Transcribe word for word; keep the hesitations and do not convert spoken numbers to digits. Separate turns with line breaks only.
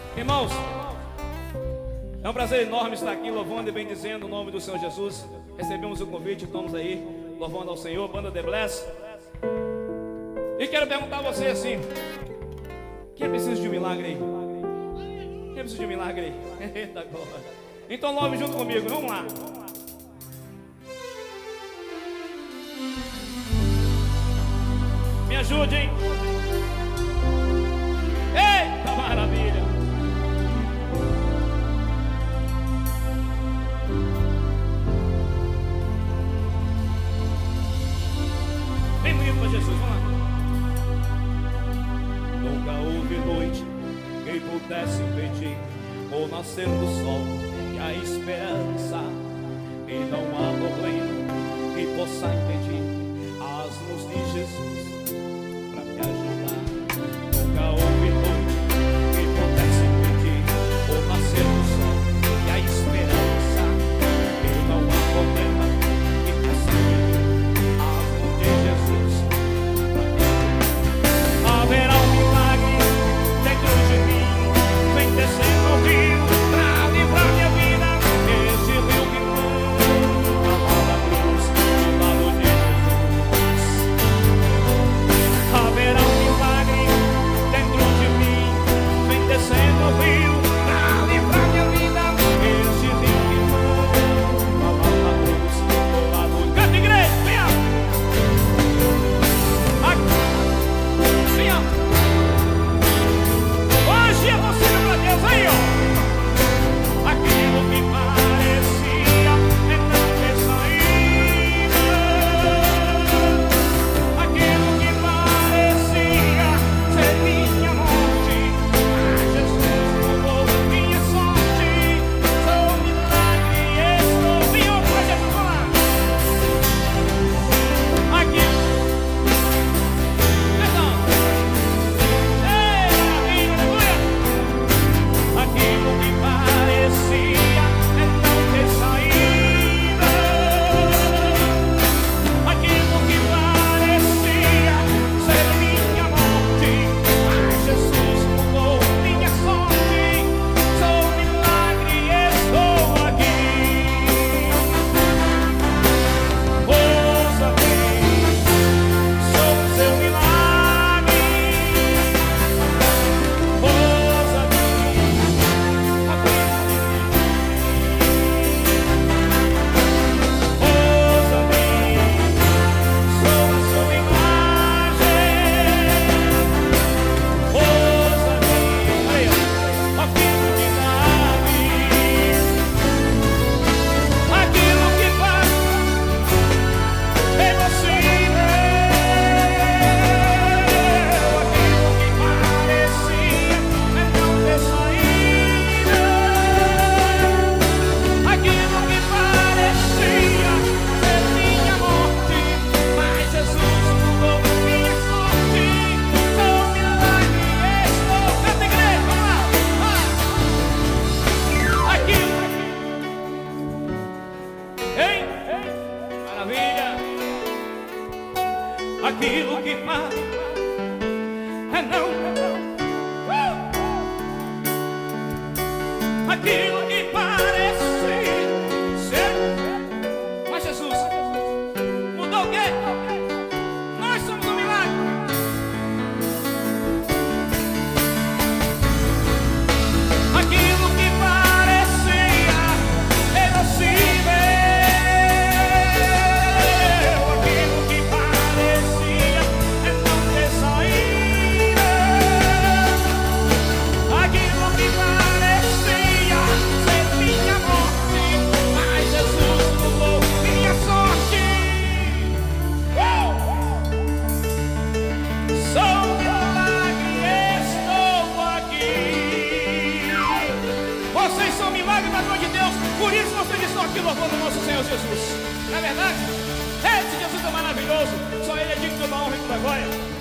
Irmãos, é um prazer enorme estar aqui louvando e bendizendo o nome do Senhor Jesus. Recebemos o convite, estamos aí louvando ao Senhor, banda The Bless. E quero perguntar a você assim: quem precisa de um milagre aí? Quem precisa de um milagre aí? Eita glória. Então louve junto comigo, vamos lá. Me ajude, hein? Eita maravilha! Vem bonito para Jesus, vamos lá. Nunca houve noite que pudesse impedir o nascer do sol e a esperança. E não há problema que possa impedir as mãos de Jesus para me ajudar. Nunca houve noite que pudesse impedir o nascer do sol e a esperança. E não há problema que possa impedir as mãos de Jesus para me ajudar. Haverá um milagre dentro de mim, vem descendo o rio para livrar minha vida. Esse rio que flui a cruz do lado de Jesus. Haverá um milagre dentro de mim, vem descendo o rio para livrar minha vida. Esse rio que flui a cruz do lado de Jesus. Canta, igreja, venha! Aqui, venha! Hoje é você pra Deus, aí ó. Aquilo que parecia é não ter saída. Aquilo que parecia ser minha morte, mas Jesus mudou minha sorte. Sou um milagre e estou vivo pra Jesus, vamos lá. Aquilo, perdão. Ei, maravilha, aleluia. Aquilo que parecia é não ter saída. Aquilo que parecia ser minha morte, mas Jesus mudou minha sorte. Sou um milagre e estou aqui. Ouça-me, sou o seu milagre. Ouça-me. Aquilo que faz é não. Aquilo que parece ser, mas Jesus mudou o quê? Nós somos um milagre. Aquilo que parecia impossível, aquilo que parecia é não ter saída, aquilo que parecia ser minha morte, mas Jesus mudou minha sorte. Uh! Sou um milagre e estou aqui. Vocês são milagre da glória de Deus, por isso vocês estão aqui louvando o nosso Senhor Jesus. Não é verdade? Esse Jesus é maravilhoso, só Ele é digno de uma honra e de uma glória.